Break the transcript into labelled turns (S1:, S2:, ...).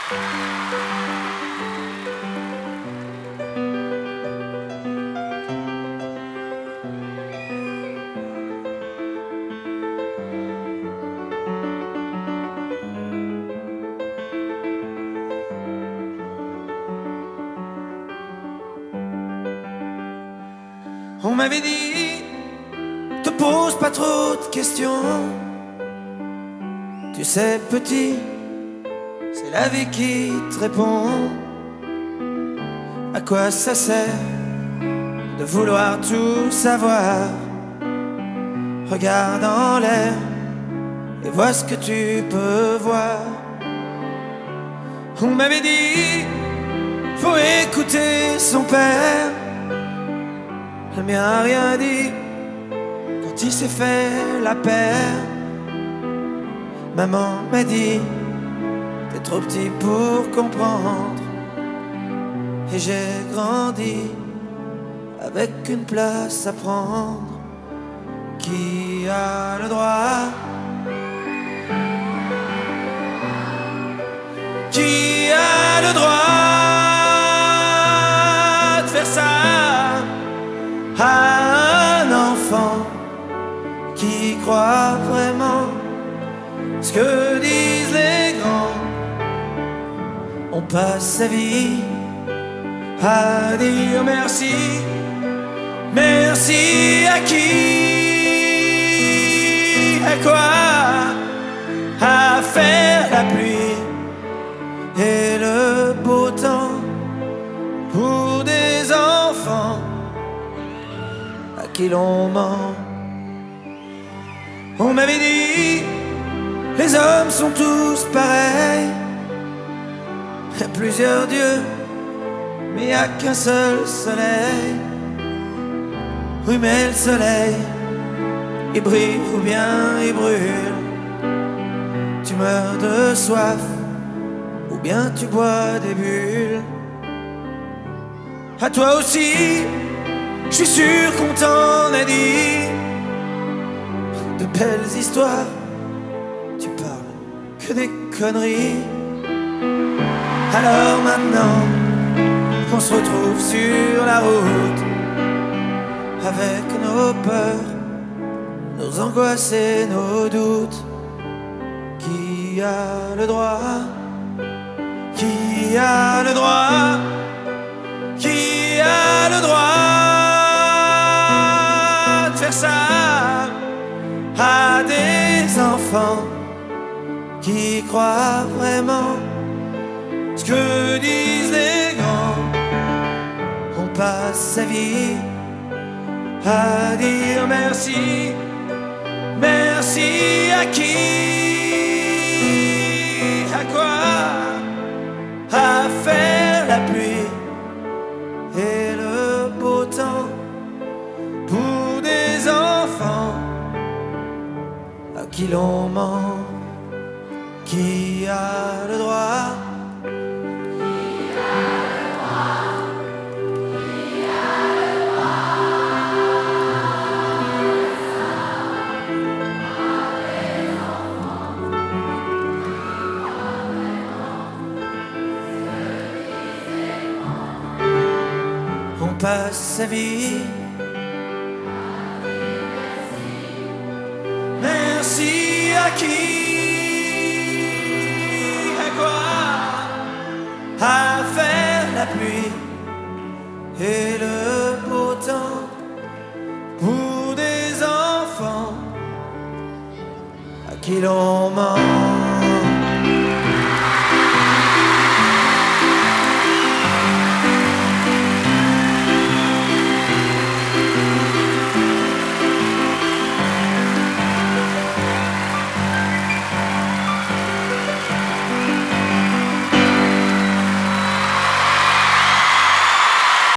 S1: On m'avait dit, te pose pas trop de questions. Tu sais petit, c'est la vie qui te répond. À quoi ça sert de vouloir tout savoir? Regarde en l'air et vois ce que tu peux voir. On m'avait dit, faut écouter son père. Le mien a rien dit quand il s'est fait la paire. Maman m'a dit, t'es trop petit pour comprendre. Et j'ai grandi avec une place à prendre. Qui a le droit? Qui a le droit de faire ça à un enfant qui croit vraiment ce que disent les grands? On passe sa vie à dire merci. Merci à qui? À quoi? À faire la pluie et le beau temps pour des enfants à qui l'on ment. On m'avait dit, les hommes sont tous pareils. Il y a plusieurs dieux, mais il n'y a qu'un seul soleil. Oui, mais le soleil, il brille ou bien il brûle. Tu meurs de soif ou bien tu bois des bulles. À toi aussi, je suis sûr qu'on t'en a dit de belles histoires. Tu parles que des conneries. Alors maintenant qu'on se retrouve sur la route avec nos peurs, nos angoisses et nos doutes. Qui a le droit? Qui a le droit? Qui a le droit de faire ça à des enfants qui croient vraiment ce que disent les grands? On passe sa vie à dire merci. Merci à qui? À quoi? À faire la pluie et le beau temps pour des enfants à qui l'on ment. Qui a le droit? On passe sa vie. Merci à qui? À quoi? À faire la pluie et le beau temps pour des enfants à qui l'on ment.